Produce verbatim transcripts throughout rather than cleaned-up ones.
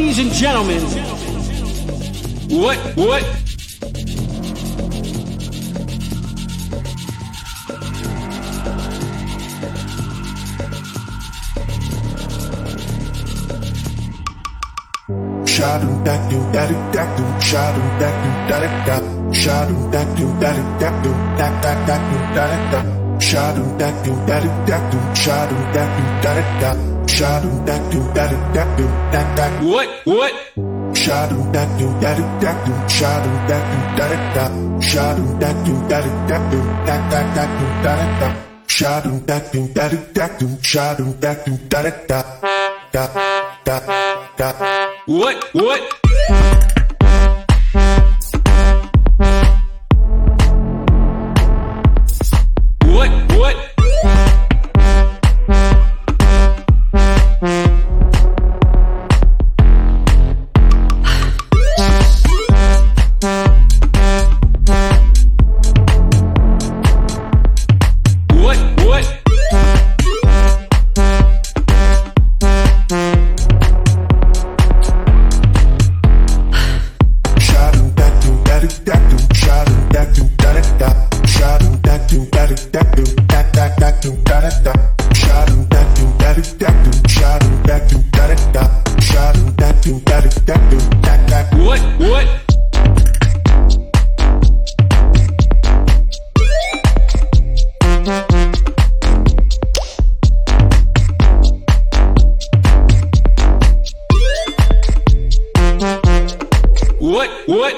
Ladies and gentlemen, what, what? Shadow that do that that do shadow that do that that shadow that do that that do that that that do that that shadow that do that that do shadow that do that that shadow that do that that do that that What, what? shadow that do that that do shadow that do that that shadow that do that that do that that that do that that shadow that do that that do shadow that do that that that that that What, what? What, what? What, what? What, what? What, what?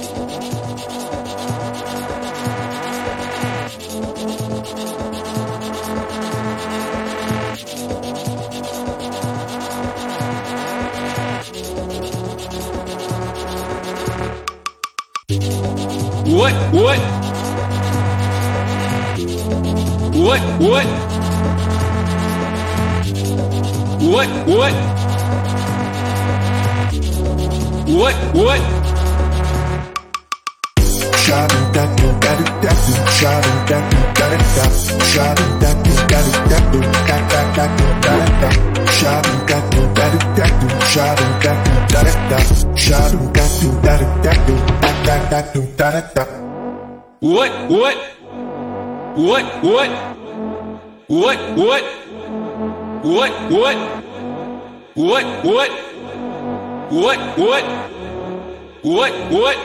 What, what? What, what? What, what? What, what? Shadow that do that that do shadow that do that that shadow that do that that do that that that do that that shadow that do that that do shadow that do that that shadow that do that that do that that that do that that What, what? What, what? What, what? What, what? What, what? What, what? What, what?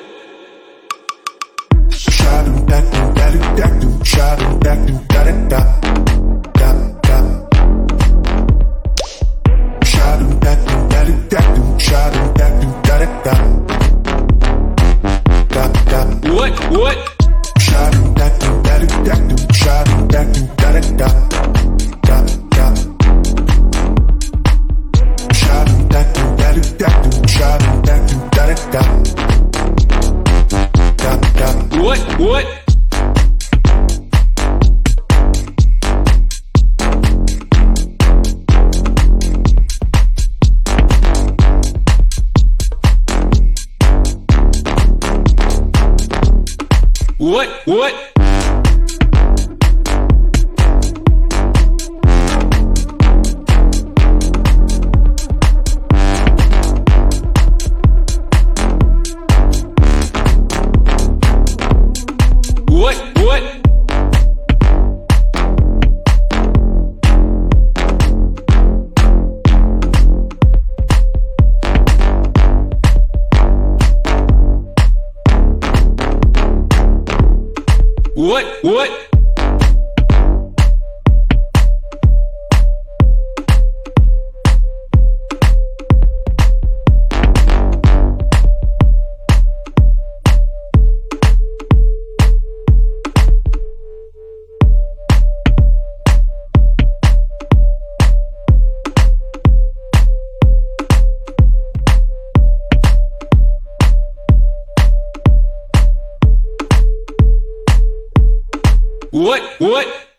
shadow that do that that do shadow that do that that that that shadow that do that that do shadow that do that that that that What, what? shadow that do that that do shadow that do that that that that shadow that do that that do shadow that do that that that that What, what? What, what? What, what? What, what? What, what?